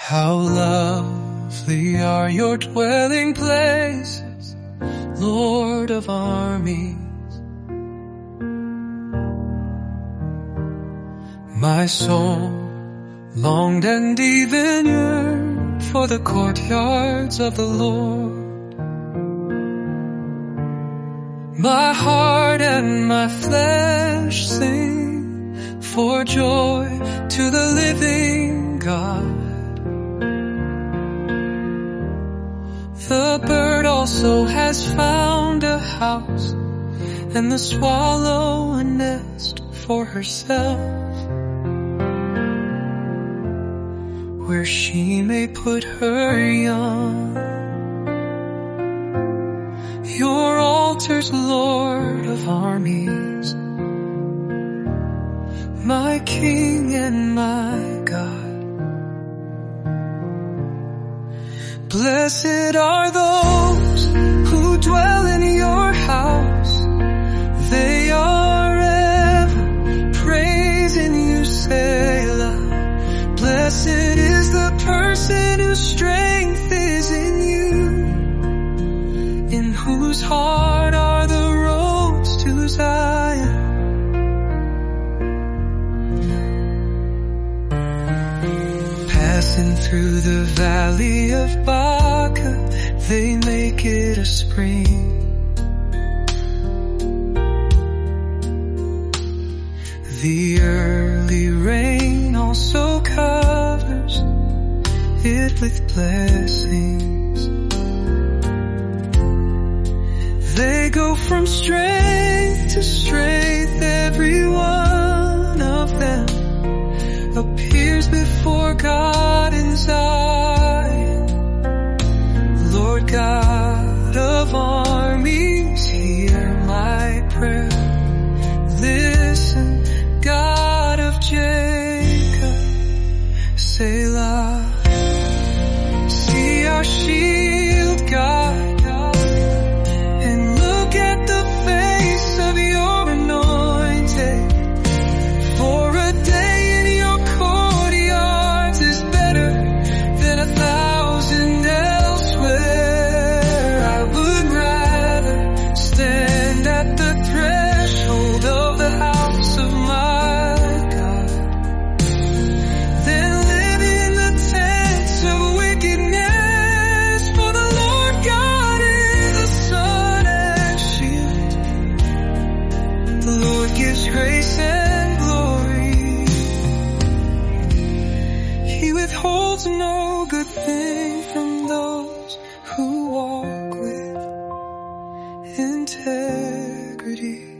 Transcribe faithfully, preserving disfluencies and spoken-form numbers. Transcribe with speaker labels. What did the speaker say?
Speaker 1: How lovely are your dwelling places, Lord of armies. My soul longed and even yearned for the courtyards of the Lord. My heart and my flesh sing for joy to the living God. The bird also has found a house, and the swallow a nest for herself, where she may put her young. Your altars, Lord of armies, my King and my God. Blessed are those who dwell in your house. They are ever praising you, Selah. Blessed is the person whose strength is in you, in whose heart are the roads to Zion. Passing through the valley of Baca, they make it a spring. The early rain also covers it with blessings. They go from strength to strength, every one of them appears before God in Zion. Lord God of armies, hear my prayer. Listen, God of Jacob, Selah. See our shield, God, and look at the face of your anointed. For a day in your courtyards is better than a thousand elsewhere. I would rather stand at the threshold of the house of my God than live in the tents of wickedness. For the Lord God is a sun and shield. The Lord gives grace and glory. He withholds no good thing from those who walk with integrity.